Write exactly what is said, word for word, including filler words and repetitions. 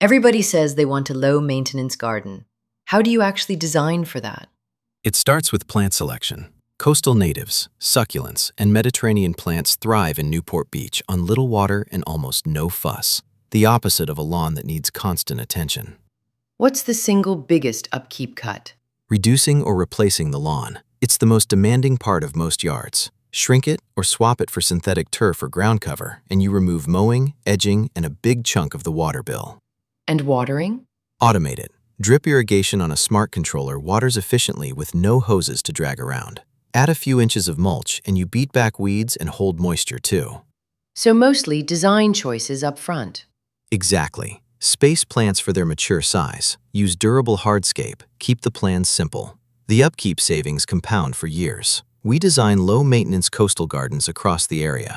Everybody says they want a low-maintenance garden. How do you actually design for that? It starts with plant selection. Coastal natives, succulents, and Mediterranean plants thrive in Newport Beach on little water and almost no fuss, the opposite of a lawn that needs constant attention. What's the single biggest upkeep cut? Reducing or replacing the lawn. It's the most demanding part of most yards. Shrink it or swap it for synthetic turf or ground cover, and you remove mowing, edging, and a big chunk of the water bill. And watering? Automate it. Drip irrigation on a smart controller waters efficiently with no hoses to drag around. Add a few inches of mulch and you beat back weeds and hold moisture too. So mostly design choices up front. Exactly. Space plants for their mature size. Use durable hardscape. Keep the plans simple. The upkeep savings compound for years. We design low-maintenance coastal gardens across the area.